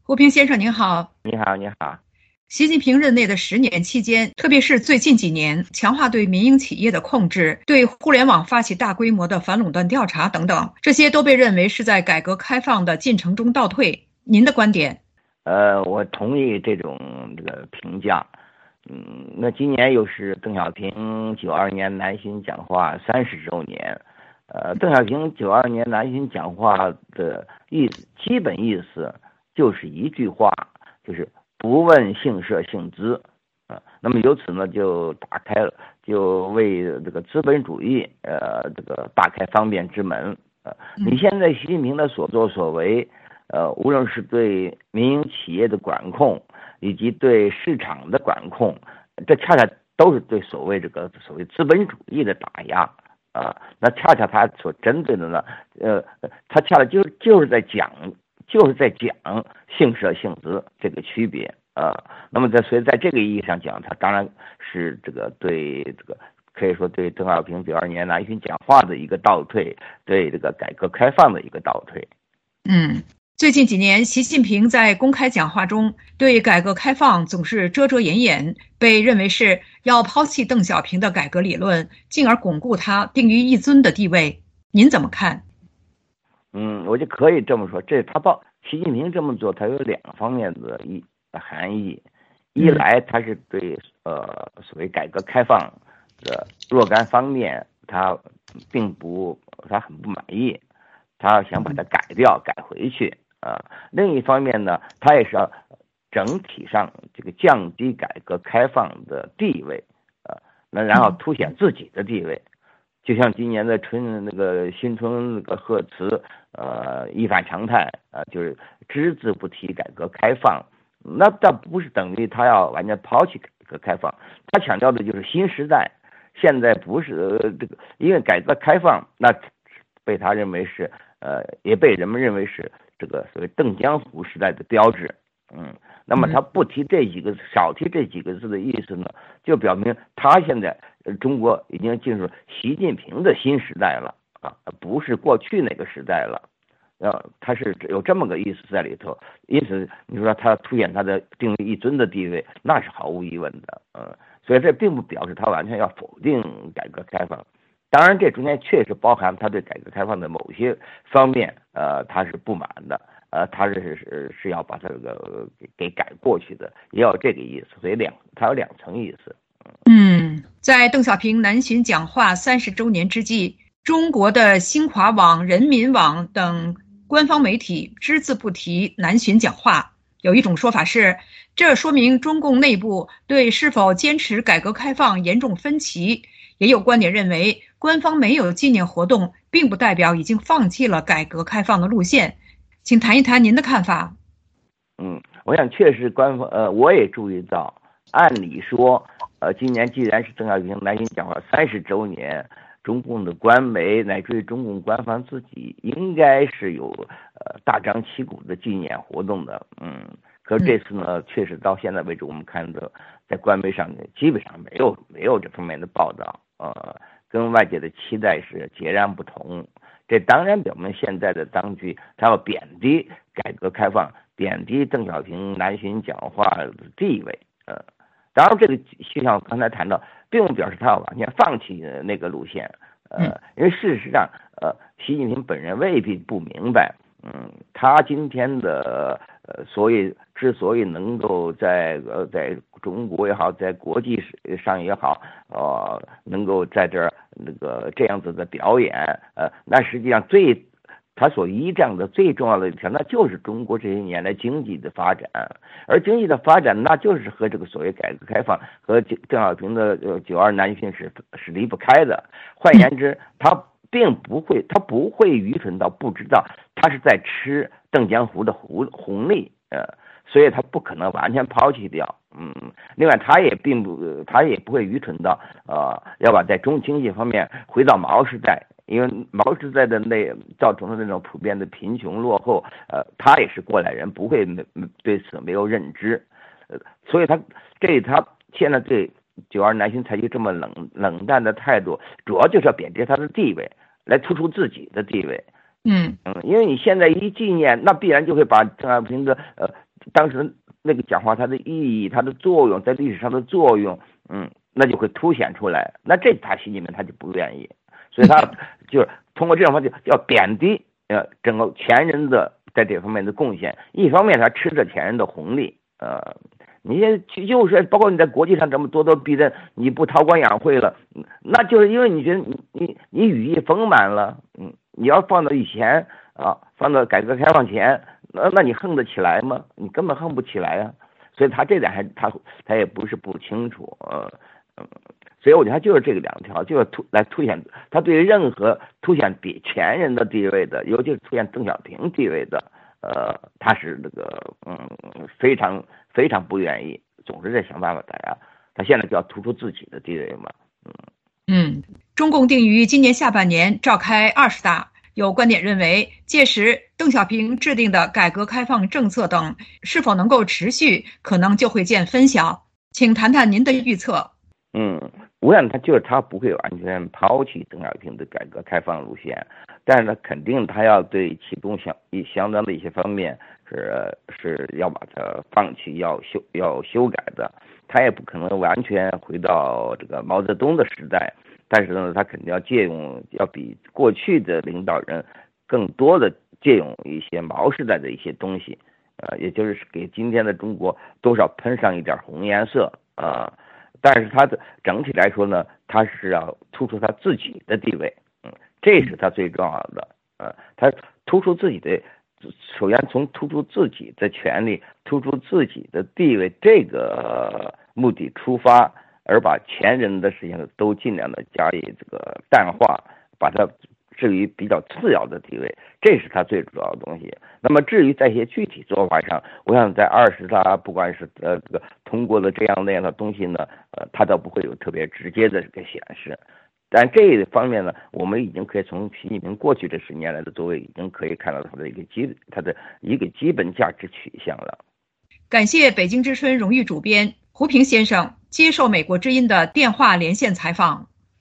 胡平先生您好。 你好，你好。 习近平任内的10年期间，特别是最近几年，强化对民营企业的控制，对互联网发起大规模的反垄断调查等等，这些都被认为是在改革开放的进程中倒退。您的观点？ 我同意这个评价。那今年又是邓小平92年南巡讲话30周年。邓小平92年南巡讲话的基本意思就是一句话，就是不问姓社姓资。那么由此呢，就打开了，就为这个资本主义这个打开方便之门。你现在习近平的所作所为，无论是对民营企业的管控，以及对市场的管控，这恰恰都是对所谓资本主义的打压。那恰恰他所针对的呢，他恰恰就是在讲姓社姓资这个区别。那么所以在这个意义上讲，他当然是对可以说对邓小平92年南巡讲话的一个倒退，对这个改革开放的一个倒退。 最近几年，习近平在公开讲话中对改革开放总是遮遮掩掩，被认为是要抛弃邓小平的改革理论，进而巩固他定于一尊的地位。您怎么看？ 我就可以这么说，习近平这么做，他有两方面的含义。一来，他是对所谓改革开放的若干方面，他很不满意，他想把它改掉，改回去。另一方面呢，他也是要整体上这个降低改革开放的地位，那然后凸显自己的地位。就像今年的新春那个贺词，一反常态，就是只字不提改革开放。那倒不是等于他要完全抛弃改革开放，他强调的就是新时代。现在不是因为改革开放，那被他认为是也被人们认为是这个所谓邓江湖时代的标志。那么他不提这几个，少提这几个字的意思呢，就表明他现在中国已经进入习近平的新时代了，不是过去那个时代了。他是有这么个意思在里头。因此你说他凸显他的定于一尊的地位，那是毫无疑问的。所以这并不表示他完全要否定改革开放。当然这中间确实包含他对改革开放的某些方面他是不满的，他是要把它给改过去的，也有这个意思。所以他有两层意思。 在邓小平南巡讲话30周年之际，中国的新华网、人民网等官方媒体只字不提南巡讲话。有一种说法是，这说明中共内部对是否坚持改革开放严重分歧。也有观点认为，官方没有纪念活动，并不代表已经放弃了改革开放的路线。请谈一谈您的看法。 我想确实官方我也注意到，按理说今年既然是邓小平南巡讲话30周年，中共的官媒乃至于中共官方自己应该是有大张旗鼓的纪念活动的。可是这次呢，确实到现在为止，我们看到在官媒上基本上没有这方面的报道，跟外界的期待是截然不同。这当然表明现在的当局他要贬低改革开放，贬低邓小平南巡讲话的地位。当然这个就像刚才谈到，并不表示他要完全放弃那个路线。因为事实上习近平本人未必不明白，他今天的之所以能够在中国也好，在国际上也好，能够在这儿这样子的表演，那实际上他所依仗的最重要的一条，那就是中国这些年来经济的发展。而经济的发展，那就是和这个所谓改革开放和邓小平的92南巡是离不开的。换言之，他不会愚蠢到不知道他是在吃邓江湖的红利。所以他不可能完全抛弃掉。另外他也不会愚蠢到要把在中经济方面回到毛时代，因为毛时代的造成的那种普遍的贫穷落后，他也是过来人，不会对此没有认知。所以他现在对92南巡采取这么冷淡的态度，主要就是要贬低他的地位，来突出自己的地位。 因为你现在一纪念，那必然就会把邓小平的当时那个讲话它的意义、它的作用，在历史上的作用，那就会凸显出来。那这他心里面他就不愿意，所以他就是通过这种方式要贬低整个前人的在这方面的贡献。一方面他吃着前人的红利，你就是包括你在国际上这么咄咄逼人，你不韬光养晦了，那就是因为你觉得你羽翼丰满了，你要放到以前放到改革开放前，那你横得起来吗？你根本横不起来啊。所以他这点他也不是不清楚，所以我觉得他就是这个两条，就是凸显他对于任何凸显比前人的地位的，尤其是凸显邓小平地位的，他是这个非常非常不愿意，总是在想办法他现在就要突出自己的地位嘛。 中共定于今年下半年召开20大，有观点认为，届时邓小平制定的改革开放政策等是否能够持续，可能就会见分晓。请谈谈您的预测。 我想他不会完全抛弃邓小平的改革开放路线，但是呢，肯定他要对其中相当的一些方面是要把它放弃，要修改的。他也不可能完全回到这个毛泽东的时代，但是呢，他肯定要借用，要比过去的领导人更多的借用一些毛时代的一些东西，也就是给今天的中国多少喷上一点红颜色但是他的整体来说呢，他是要突出他自己的地位，这是他最重要的，他突出自己的，首先从突出自己的权利、突出自己的地位这个目的出发，而把前人的事情都尽量的加以这个淡化，把它置于比较次要的地位，这是他最主要的东西。那么至于在一些具体做法上，我想在20大不管是这个通过了这样那样的东西呢，他倒不会有特别直接的这个显示。但这一方面呢，我们已经可以从习近平过去这10年来的作为，已经可以看到他的一个基本价值取向了。 感谢北京之春荣誉主编胡平先生接受美国之音的电话连线采访。